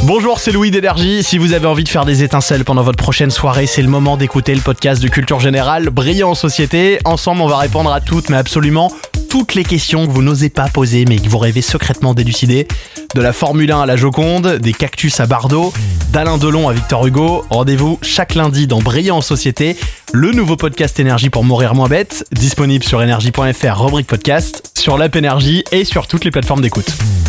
Bonjour, c'est Louis d'Énergie. Si vous avez envie de faire des étincelles pendant votre prochaine soirée, c'est le moment d'écouter le podcast de Culture Générale, Brillant en Société. Ensemble, on va répondre à toutes, mais absolument toutes les questions que vous n'osez pas poser, mais que vous rêvez secrètement d'élucider. De la Formule 1 à la Joconde, des cactus à Bardot, d'Alain Delon à Victor Hugo. Rendez-vous chaque lundi dans Brillant en Société, le nouveau podcast Énergie pour mourir moins bête, disponible sur énergie.fr, rubrique podcast, sur l'app Énergie et sur toutes les plateformes d'écoute.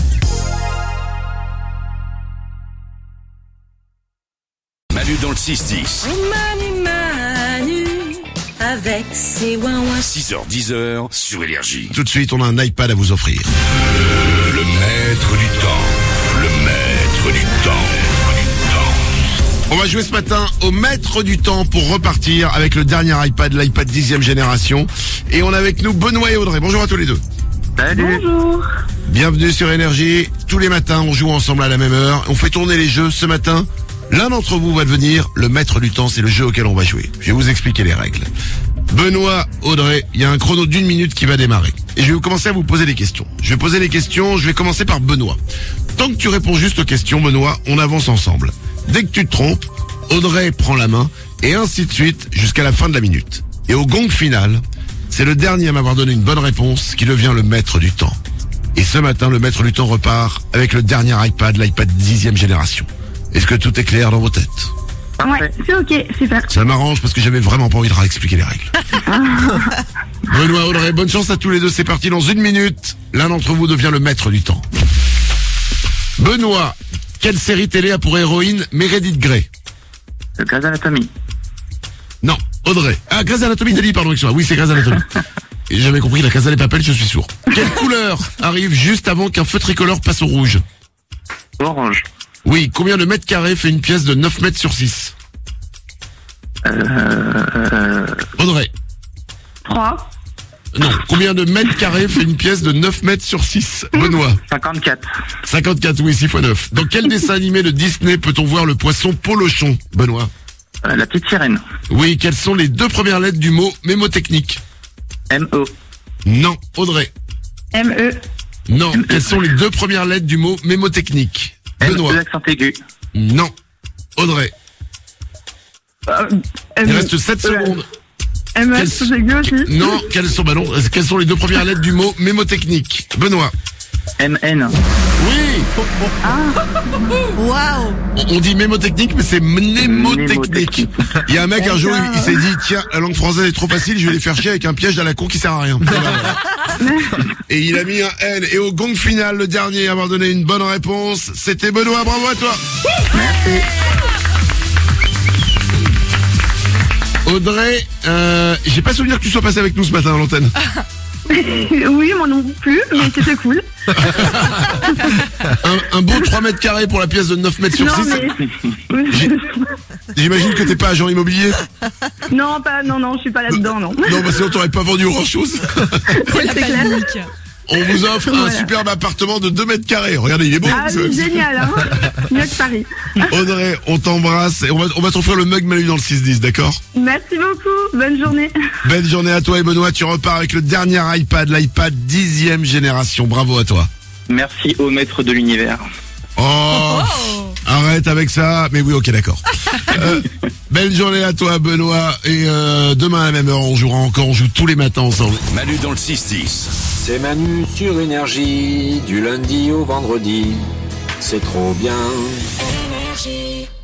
Manu dans le 6-10. Manu, avec ses ouin-ouin. 6h-10h sur Énergie. Tout de suite, on a un iPad à vous offrir. Le maître du temps. Le maître du temps. On va jouer ce matin au maître du temps pour repartir avec le dernier iPad, l'iPad 10e génération. Et on a avec nous Benoît et Audrey. Bonjour à tous les deux. Salut. Bonjour. Bienvenue sur Énergie. Tous les matins, on joue ensemble à la même heure. On fait tourner les jeux ce matin. L'un d'entre vous va devenir le maître du temps, c'est le jeu auquel on va jouer. Je vais vous expliquer les règles. Benoît, Audrey, il y a un chrono d'1 minute qui va démarrer. Et je vais commencer à vous poser des questions. Je vais poser les questions, je vais commencer par Benoît. Tant que tu réponds juste aux questions, Benoît, on avance ensemble. Dès que tu te trompes, Audrey prend la main, et ainsi de suite jusqu'à la fin de la minute. Et au gong final, c'est le dernier à m'avoir donné une bonne réponse qui devient le maître du temps. Et ce matin, le maître du temps repart avec le dernier iPad, l'iPad 10e génération. Est-ce que tout est clair dans vos têtes? Parfait. Ouais, c'est ok, super. Ça m'arrange parce que j'avais vraiment pas envie de réexpliquer les règles. Benoît, Audrey, bonne chance à tous les deux. C'est parti dans 1 minute. L'un d'entre vous devient le maître du temps. Benoît, quelle série télé a pour héroïne Meredith Grey? Le Grey's Anatomy. Non, Audrey. Ah, Grey's Anatomy, Dali, pardon, excuse-moi. Oui, c'est Grey's Anatomy. Et j'avais compris la Casa des Papel, je suis sourd. Quelle couleur arrive juste avant qu'un feu tricolore passe au rouge? Orange. Oui, combien de mètres carrés fait une pièce de 9 mètres sur 6? Audrey. 3. Non, combien de mètres carrés fait une pièce de 9 mètres sur 6? Benoît. 54. 54, oui, 6 x 9. Dans quel dessin animé de Disney peut-on voir le poisson polochon? Benoît. La petite sirène. Oui, quelles sont les 2 premières lettres du mot mémotechnique? M-O. Non, Audrey. M-E. Non, quelles sont les 2 premières lettres du mot mémotechnique? Benoît. M-E accent aigu. Non, Audrey. Il reste 7 secondes. M-E, c'est aigu aussi. Non, quelles sont les 2 premières lettres du mot mémotechnique? Benoît. M-N. Oui. Waouh. On dit mémotechnique, mais c'est mnémotechnique. Il y a un mec un jour, il s'est dit, tiens, la langue française est trop facile, je vais les faire chier avec un piège à la con qui sert à rien. Et il a mis un N. Et au gong final, le dernier à avoir donné une bonne réponse, c'était Benoît. Bravo à toi. Merci. Audrey, j'ai pas souvenir que tu sois passé avec nous ce matin à l'antenne. Oui, moi non plus, mais c'était cool. Un beau 3 mètres carrés pour la pièce de 9 mètres sur Non, 6. mais... J'imagine que t'es pas agent immobilier. Non, je suis pas là-dedans, non. Non, parce que t'aurais pas vendu grand chose. C'est clair. On vous offre un Voilà. superbe appartement de 2 mètres carrés. Regardez, il est beau. Ah oui, génial, hein. Mieux que Paris. Audrey, on t'embrasse et on va t'offrir le mug Manu dans le 6-10, d'accord? Merci beaucoup, bonne journée. Belle journée à toi et Benoît, tu repars avec le dernier iPad, l'iPad 10e génération. Bravo à toi. Merci au maître de l'univers. Oh, arrête avec ça. Mais oui, ok, d'accord. Belle journée à toi Benoît et demain à la même heure on jouera encore, on joue tous les matins ensemble. Manu dans le 6-10. C'est Manu sur Énergie, du lundi au vendredi. C'est trop bien. Énergie.